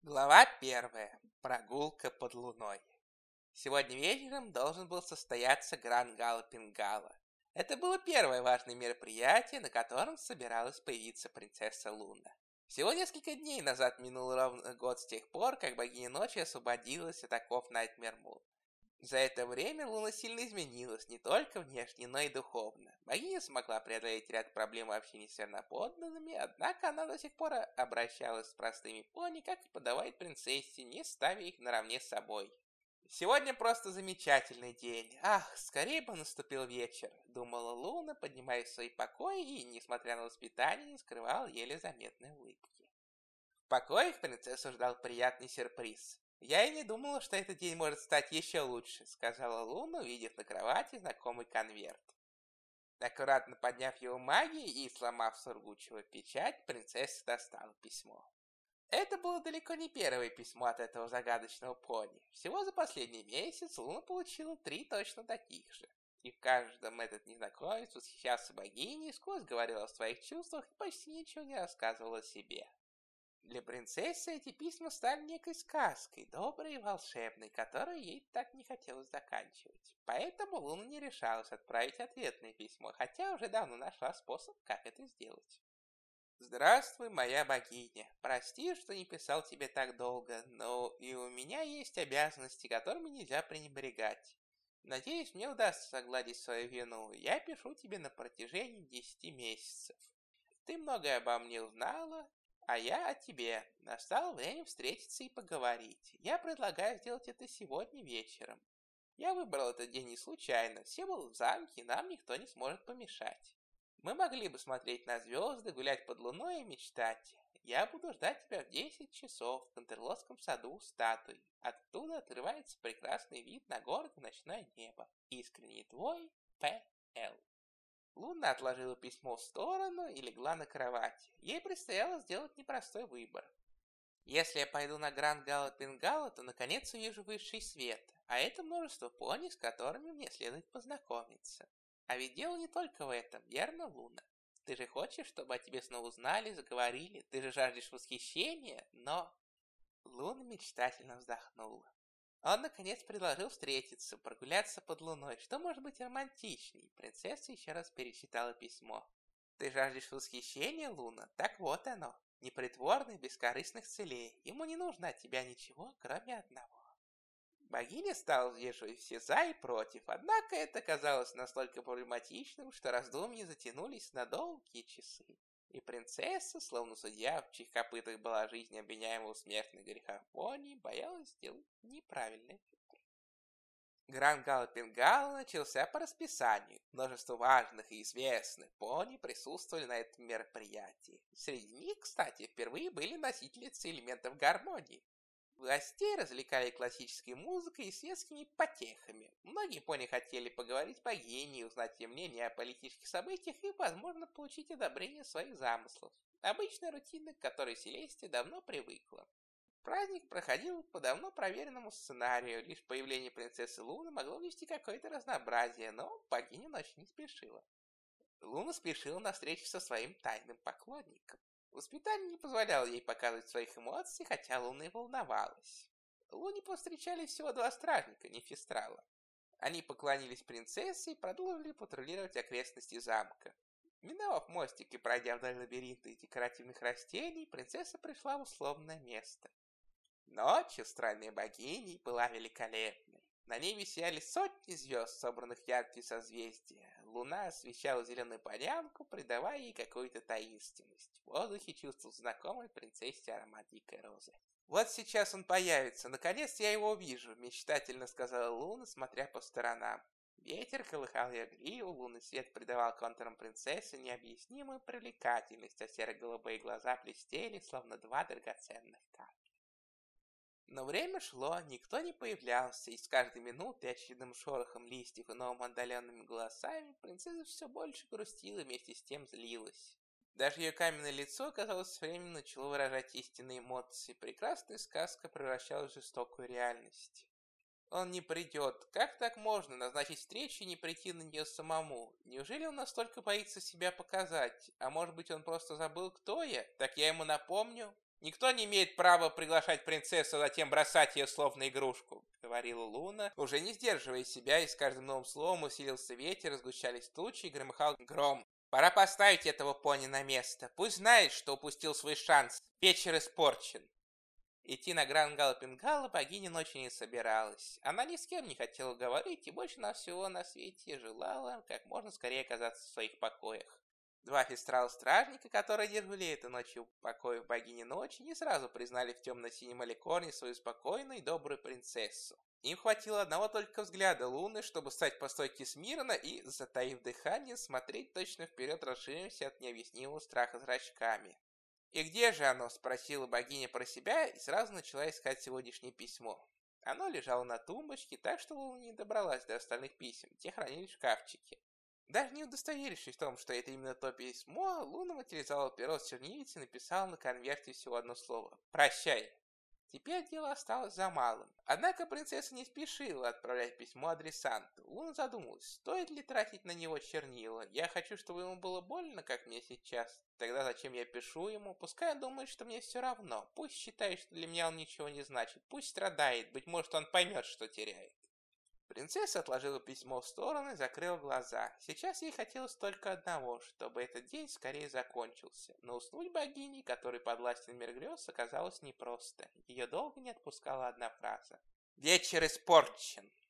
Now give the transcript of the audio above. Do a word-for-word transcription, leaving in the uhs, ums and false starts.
Глава первая. Прогулка под луной. Сегодня вечером должен был состояться Гран-гала Пингала. Это было первое важное мероприятие, на котором собиралась появиться принцесса Луна. Всего несколько дней назад минул ровно год с тех пор, как богиня ночи освободилась от оков Найтмер Мун. За это время Луна сильно изменилась, не только внешне, но и духовно. Богиня смогла преодолеть ряд проблем в общении с верноподданными, однако она до сих пор обращалась с простыми пони, как и подавает принцессе, не ставя их наравне с собой. Сегодня просто замечательный день. Ах, скорее бы наступил вечер, думала Луна, поднимаясь в свои покои и, несмотря на воспитание, не скрывала еле заметной улыбки. В покоях принцессу ждал приятный сюрприз. «Я и не думала, что этот день может стать еще лучше», — сказала Луна, увидев на кровати знакомый конверт. Аккуратно подняв его магией и сломав сургучевую печать, принцесса достала письмо. Это было далеко не первое письмо от этого загадочного пони. Всего за последний месяц Луна получила три точно таких же. И в каждом этот незнакомец восхищался богиней, сквозь говорил о своих чувствах и почти ничего не рассказывал о себе. Для принцессы эти письма стали некой сказкой, доброй и волшебной, которую ей так не хотелось заканчивать. Поэтому Луна не решалась отправить ответное письмо, хотя уже давно нашла способ, как это сделать. «Здравствуй, моя богиня. Прости, что не писал тебе так долго, но и у меня есть обязанности, которыми нельзя пренебрегать. Надеюсь, мне удастся согладить свою вину. Я пишу тебе на протяжении десяти месяцев. Ты многое обо мне узнала, а я о тебе. Настало время встретиться и поговорить. Я предлагаю сделать это сегодня вечером. Я выбрал этот день не случайно. Все будут в замке, и нам никто не сможет помешать. Мы могли бы смотреть на звезды, гулять под луной и мечтать. Я буду ждать тебя в десять часов в Кантерлосском саду у статуи. Оттуда открывается прекрасный вид на город и ночное небо. Искренне твой П Л. Луна отложила письмо в сторону и легла на кровать. Ей предстояло сделать непростой выбор. Если я пойду на Гран-гала Пингала, то наконец увижу высший свет, а это множество пони, с которыми мне следует познакомиться. А ведь дело не только в этом, верно, Луна? Ты же хочешь, чтобы о тебе снова узнали, заговорили, ты же жаждешь восхищения, но... Луна мечтательно вздохнула. Он, наконец, предложил встретиться, прогуляться под луной. Что может быть романтичней? Принцесса еще раз перечитала письмо. Ты жаждешь восхищения, Луна? Так вот оно. Непритворных, бескорыстных целей. Ему не нужно от тебя ничего, кроме одного. Богиня стала взвешивать все за и против, однако это казалось настолько проблематичным, что раздумья затянулись на долгие часы. И принцесса, словно судья, в чьих копытах была жизнь обвиняемого в смертных грехах пони, боялась сделать неправильный выбор. Гран-гала Пингала начался по расписанию. Множество важных и известных пони присутствовали на этом мероприятии. Среди них, кстати, впервые были носительницы элементов гармонии. Гостей развлекали классической музыкой и светскими потехами. Многие пони хотели поговорить с богиней, узнать ее мнение о политических событиях и, возможно, получить одобрение своих замыслов. Обычная рутина, к которой Селестия давно привыкла. Праздник проходил по давно проверенному сценарию, лишь появление принцессы Луны могло ввести какое-то разнообразие, но богиня ночи не спешила. Луна спешила на встречу со своим тайным поклонником. Воспитание не позволяло ей показывать своих эмоций, хотя Луна и волновалась. Луне повстречали всего два стражника, Нефистрала. Они поклонились принцессе и продолжили патрулировать окрестности замка. Миновав мостик и пройдя вдоль лабиринта и декоративных растений, принцесса пришла в условное место. Ночь, устроенная богиней, была великолепной. На ней сияли сотни звезд, собранных в яркие созвездия. Луна освещала зеленую полянку, придавая ей какую-то таинственность. В воздухе чувствовал знакомый принцессе аромат дикой розы. «Вот сейчас он появится, наконец я его увижу», — мечтательно сказала Луна, смотря по сторонам. Ветер колыхал ее гриву, лунный свет придавал контурам принцессы необъяснимую привлекательность, а серо-голубые глаза блестели, словно два драгоценных камня. Но время шло, никто не появлялся, и с каждой минутой очередным шорохом листьев и новым отдаленными голосами принцесса все больше грустила и вместе с тем злилась. Даже ее каменное лицо, казалось, со временем начало выражать истинные эмоции. Прекрасная сказка превращалась в жестокую реальность. Он не придет. Как так можно назначить встречу и не прийти на нее самому? Неужели он настолько боится себя показать? А может быть, он просто забыл, кто я? Так я ему напомню. «Никто не имеет права приглашать принцессу, а затем бросать ее словно игрушку», — говорила Луна, уже не сдерживая себя, и с каждым новым словом усилился ветер, сгущались тучи и громыхал гром. «Пора поставить этого пони на место. Пусть знает, что упустил свой шанс. Вечер испорчен». Идти на Гран-Галопин-Галла богиня ночи не собиралась. Она ни с кем не хотела говорить и больше на всего на свете желала как можно скорее оказаться в своих покоях. Два фестрала-стражника, которые держали эту ночью в покоях богини ночи, не сразу признали в темно-синем аликорне свою спокойную и добрую принцессу. Им хватило одного только взгляда Луны, чтобы стать по стойке смирно и, затаив дыхание, смотреть точно вперед расширившимся от необъяснимого страха зрачками. «И где же оно?» – спросила богиня про себя и сразу начала искать сегодняшнее письмо. Оно лежало на тумбочке, так что Луна не добралась до остальных писем, те хранились в шкафчике. Даже не удостоверившись в том, что это именно то письмо, Луна материализовала перо с чернильницей и написала на конверте всего одно слово – «Прощай». Теперь дело осталось за малым. Однако принцесса не спешила отправлять письмо адресанту. Луна задумалась, стоит ли тратить на него чернила. Я хочу, чтобы ему было больно, как мне сейчас. Тогда зачем я пишу ему? Пускай он думает, что мне все равно. Пусть считает, что для меня он ничего не значит. Пусть страдает. Быть может, он поймет, что теряет. Принцесса отложила письмо в сторону и закрыла глаза. Сейчас ей хотелось только одного, чтобы этот день скорее закончился. Но уснуть богини, которой подвластен мир грез, оказалось непросто. Ее долго не отпускала одна фраза. «Вечер испорчен!»